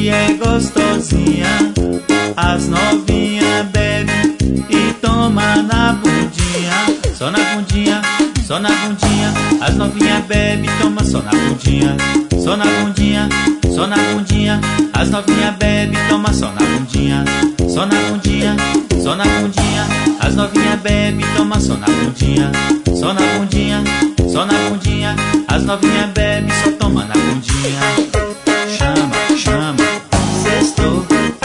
e é gostosinha. As novinha bebe e toma na bundinha. Só na bundinha, só na bundinha. As novinha bebe e toma só na bundinha. Só na bundinha, só na bundinha. As novinha bebe e toma só na bundinha. Só na bundinha, só na bundinha. As novinha bebe e toma só na bundinha. Só na bundinha, só na bundinha. As novinha bebe e só toma na bundinha. Chama, chama, sextou.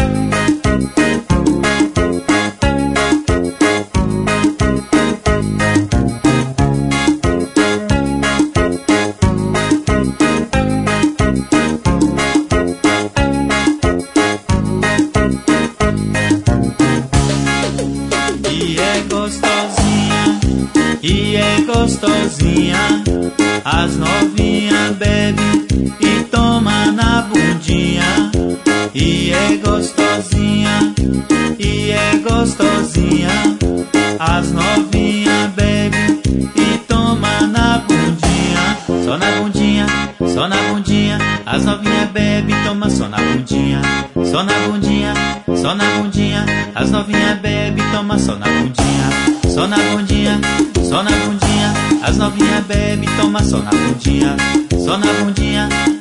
E é gostosinha, as novinha bebe e toma na bundinha. E é gostosinha, e é gostosinha, as novinha bebe e toma na bundinha. Só na bundinha, só na bundinha. As novinha bebe e toma só na bundinha. Só na bundinha, só na bundinha. As novinha bebe e toma só na bundinha. Só na bundinha, só na bundinha. As novinha bebe e toma só na bundinha. Só na bundinha,